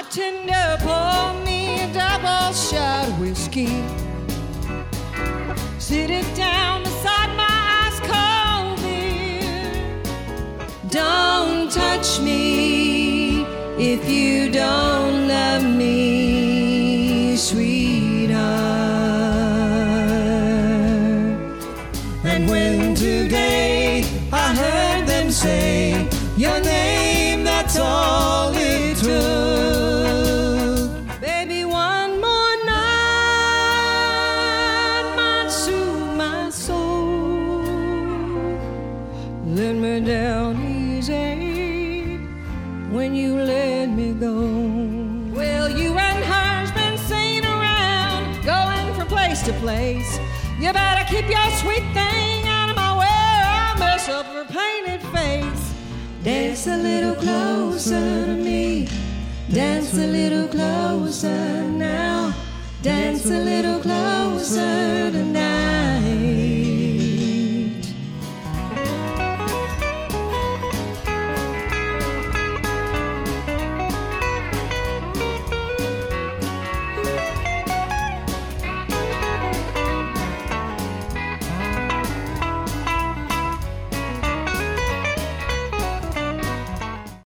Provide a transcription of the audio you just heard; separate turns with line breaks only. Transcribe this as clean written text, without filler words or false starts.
Bartender, pour me a double shot of whiskey. Sit it down beside my ice cold beer. Don't touch me if you don't love me, sweetheart. And when today I heard them say your name, that's all it took. Baby, one more night might soothe my soul. Let me down easy when you let me go. Well, you and her's been seen around, going from place to place. You better keep your sweet thing out of my way, or I'll mess up her painted face. Dance a little closer to me. Dance a little closer now. Dance a little closer tonight.